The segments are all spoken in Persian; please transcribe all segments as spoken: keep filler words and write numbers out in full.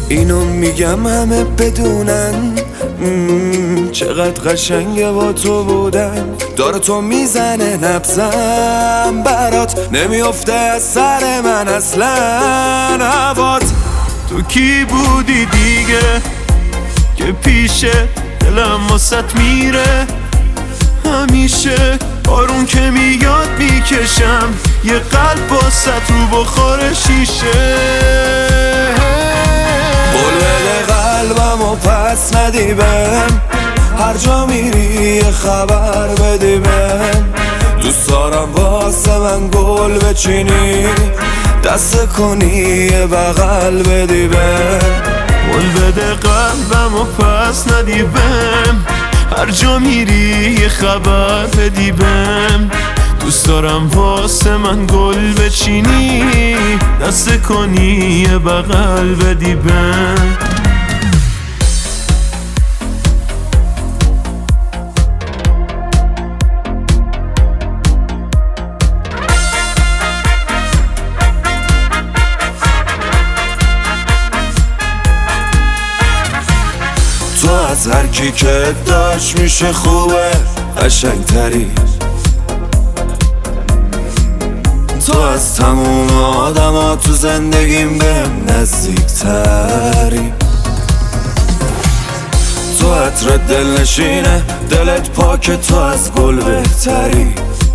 اینو میگم همه بدونن چقدر قشنگه با تو بودن. داره تو میزنه نبزم برات، نمیافته از سر من اصلا هوات. تو کی بودی دیگه که پیشه دلم واسط میره همیشه؟ بارون که میاد میکشم یه قلب واسط رو بخور شیشه. قول بده قلبم و پس ندی بهم، هر جا میری یه خبر بدی بهم. دوست دارم واسه من گل بچینی، دست کنی یه بغل بدی بهم. قول بده قلبم و پس ندی بهم، هر جا میری یه خبر بدی بهم. دوست دارم واسه من گل بچینی، دست کنی یه بغل بدی بهم. تو از هر کی که داشت میشه خوبه قشنگتری، تو از تموم آدم ها تو زندگیم بهم نزدیکتری. تو عطر دل نشینه دلت پاک، تو از گل بهتری.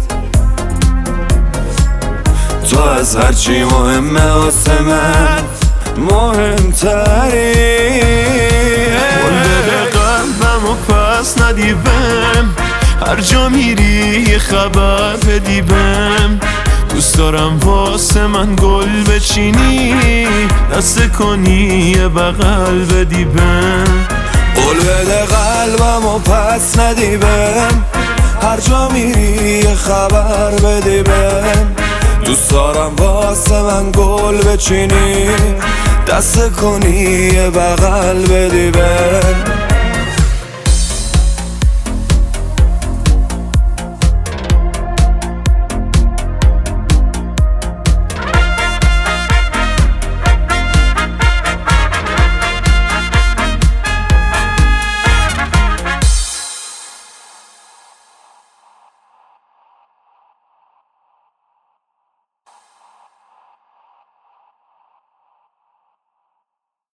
تو از هرچی مهمه واسه من مهمتری. قول بده قلبم و پس ندی بهم، هر جا میری یه خبر بدی بهم. دوست دارم واسه من گل بچینی، دست کنی یه بغل بدی بهم. قول بده قلبم و پس ندی بهم، هر جا میری یه خبر بدی بهم. دوست دارم واسه من گل بچینی، دست کنی یه بغل بدی بهم.